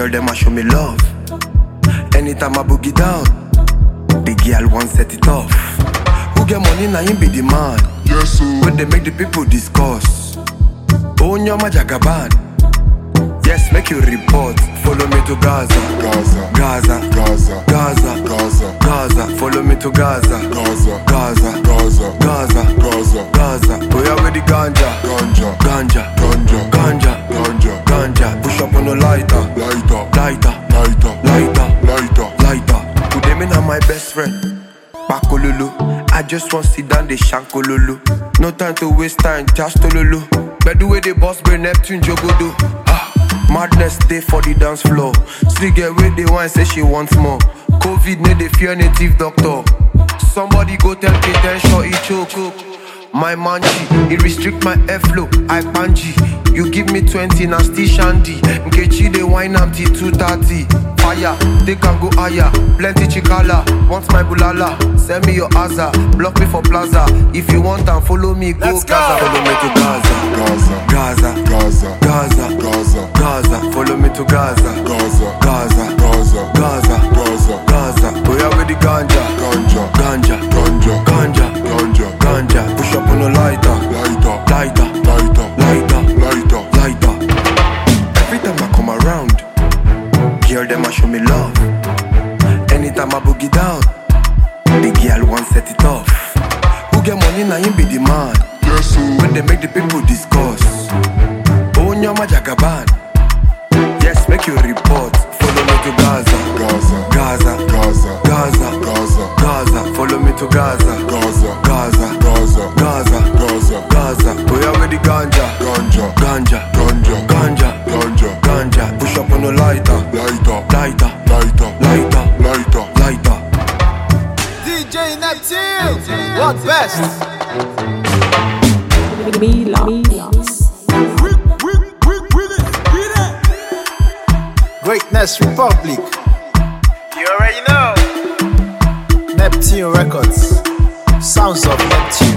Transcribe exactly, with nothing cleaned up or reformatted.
Girl, them a show me love. Anytime I boogie down, the girl won't set it off. Who get money now him be the man. Yes, sir. When they make the people discuss. Oh, nyama jagaban. Yes, make you report. Follow me to Gaza. Gaza, Gaza, Gaza, Gaza, Gaza, Gaza. Follow me to Gaza. Gaza, Gaza, Gaza, Gaza, Gaza, Gaza. We are with the ganja. Ganja, Ganja, Ganja, Ganja, Ganja, Ganja. Push up on the lighter. Lighter, Lighter, lighter, lighter, lighter, lighter. Today me na my best friend. Bakololo. I just want sit down the shankololo. No time to waste time, just tololo. But the way the boss bring Neptune Jogodo. Ah, madness day for the dance floor. Still get where they want, say she wants more. COVID need the fear native doctor. Somebody go tell Kate sure he choke. My manji, it restrict my airflow. I panji. You give me twenty, now still shandy. Nkechi they wine am till two thirty. Fire, they can go higher. Plenty chikala, want my bulala. Send me your Aza, block me for plaza. If you want and follow me, go Let's Gaza. go. Follow me to Gaza. Gaza, Gaza, Gaza, Gaza, Gaza, Gaza. Follow me to Gaza. Gaza, Gaza, Gaza, Gaza, Gaza, Gaza. We are with the ganja. Ganja, Ganja, Ganja, Ganja, Ganja, Ganja. Push up on the lighter. Lighter, Lighter, lighter, lighter, lighter, lighter. Every time I come around, girl them a show me love. Anytime I boogie down, the girl won't set it off. Who get money now him be the man. yes, sir. When they make the people discuss. Oh nyama jagaban. Yes, make you report. Follow me to Gaza. Gaza, Gaza, Gaza, Gaza, Gaza, Gaza. Follow me to Gaza. Gaza, Gaza, Gaza, Gaza, Gaza, Gaza. We are with the ganja. Ganja, Ganja, Ganja, Ganja, Ganja, Ganja. Push up on the lighter. Lighter, Lighter, lighter, lighter, lighter, lighter. D J Neptune, what best? Mila. Mila. Greatness Republic. You already know. Neptune Records. Sounds of Neptune.